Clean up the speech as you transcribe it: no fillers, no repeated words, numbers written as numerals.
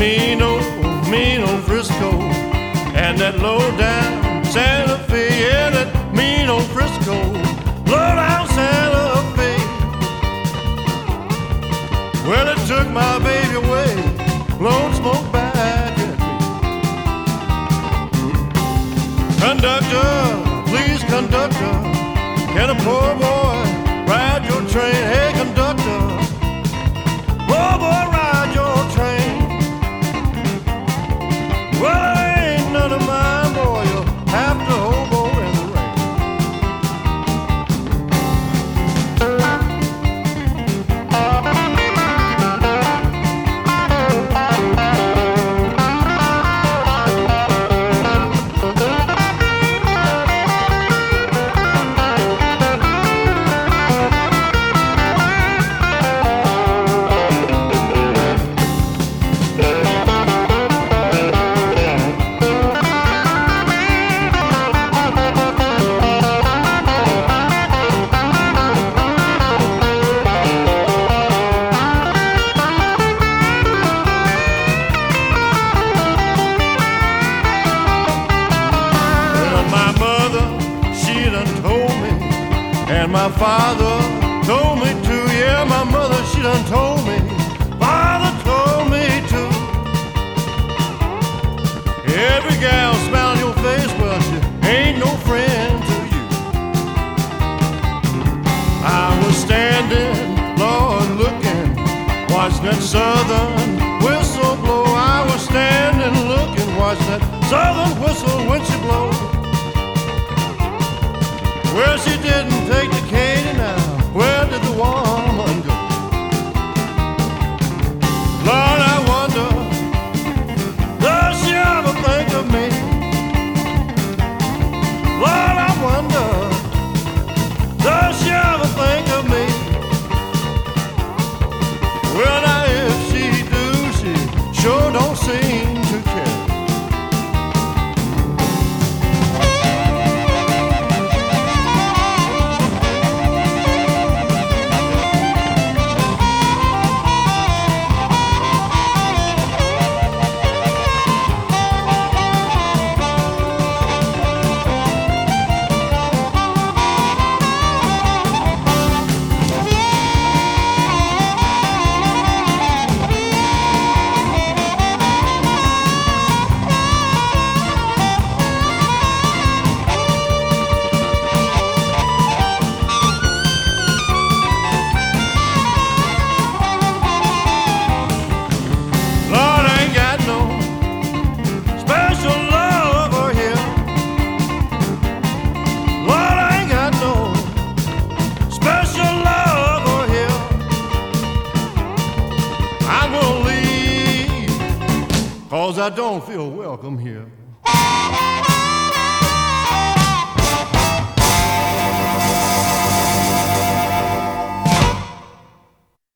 mean old Frisco, and that low down Santa Fe, yeah, that mean old Frisco, low down Santa Fe. Well, it took my baby away, blowing smoke back at me. Conductor, please conductor, can a poor boy ride your train? Hey conductor, poor boy ride your train. Well, it ain't none of mine, boy, you'll have to hobo in the rain. And my father told me to, yeah, my mother, she done told me, father told me to. Every gal smile on your face, well, she ain't no friend to you. I was standing, Lord, looking, watching that southern whistle blow. I was standing, looking, watching that southern whistle when she blows. Well, she didn't take the Katy now. Where did the woman go? Lord, I wonder, does she ever think of me? Lord, I wonder, does she ever think of me? Well, now if she do, she sure don't seem to care. Cause I don't feel welcome here.